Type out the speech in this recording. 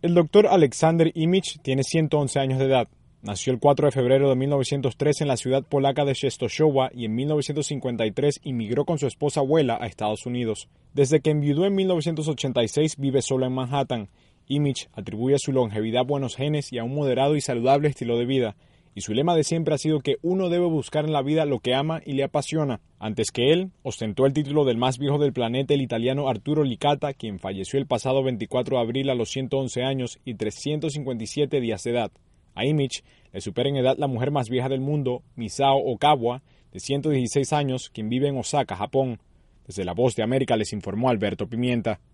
El doctor Alexander Imich tiene 111 años de edad. Nació el 4 de febrero de 1903 en la ciudad polaca de Częstochowa y en 1953 inmigró con su esposa abuela a Estados Unidos. Desde que enviudó en 1986 vive solo en Manhattan. Imich atribuye a su longevidad buenos genes y a un moderado y saludable estilo de vida. Y su lema de siempre ha sido que uno debe buscar en la vida lo que ama y le apasiona. Antes que él, ostentó el título del más viejo del planeta el italiano Arturo Licata, quien falleció el pasado 24 de abril a los 111 años y 357 días de edad. A Imich le supera en edad la mujer más vieja del mundo, Misao Okawa, de 116 años, quien vive en Osaka, Japón. Desde La Voz de América les informó Alberto Pimienta.